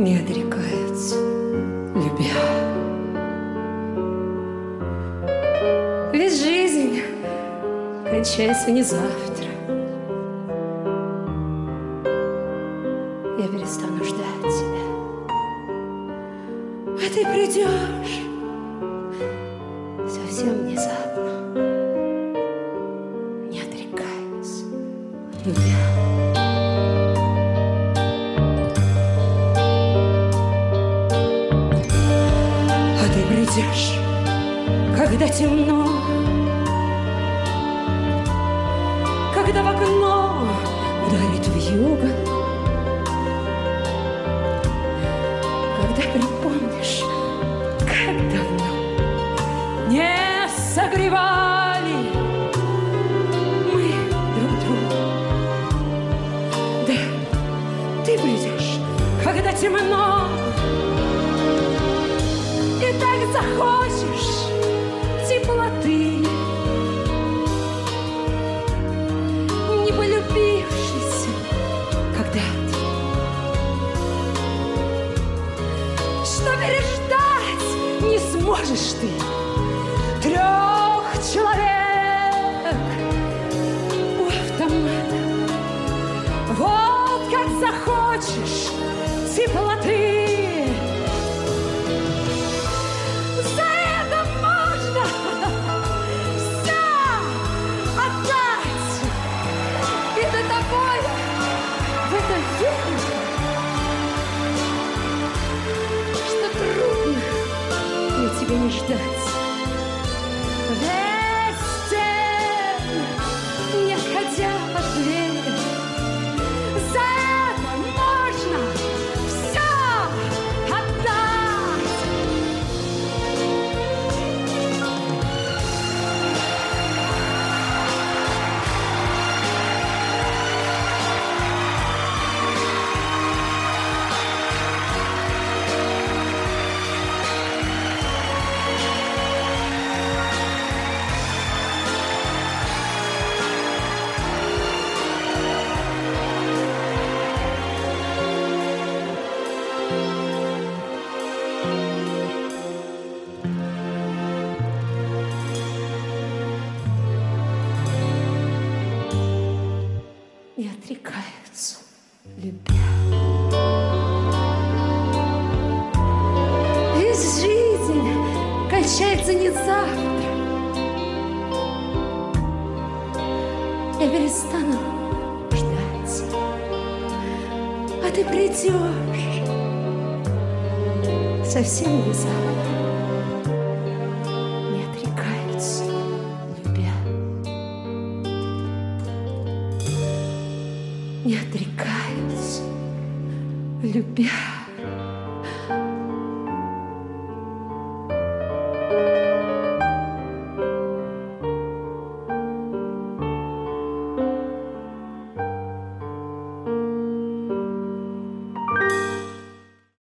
не отрекаются, любя. Ведь жизнь кончается не завтра. Я перестану ждать тебя, а ты придешь совсем внезапно, не отрекаясь, любя. Придешь, когда темно, когда в окно ударит вьюга, когда припомнишь, как давно не согревали мы друг друга. Да, ты придешь, когда темно, и так захочешь теплоты, не полюбившийся когда-то, что переждать не сможешь ты 3 человек у автомата. Вот как захочешь теплоты, что трудно мне тебя не ждать. Весь день, не отходя от двери, за это можно все отдать. Не отрекаются, любя. Ведь жизнь кончается не завтра. Я перестану ждать, а ты придешь совсем не завтра. Не отрекаются, любя. Не отрекаются, любя.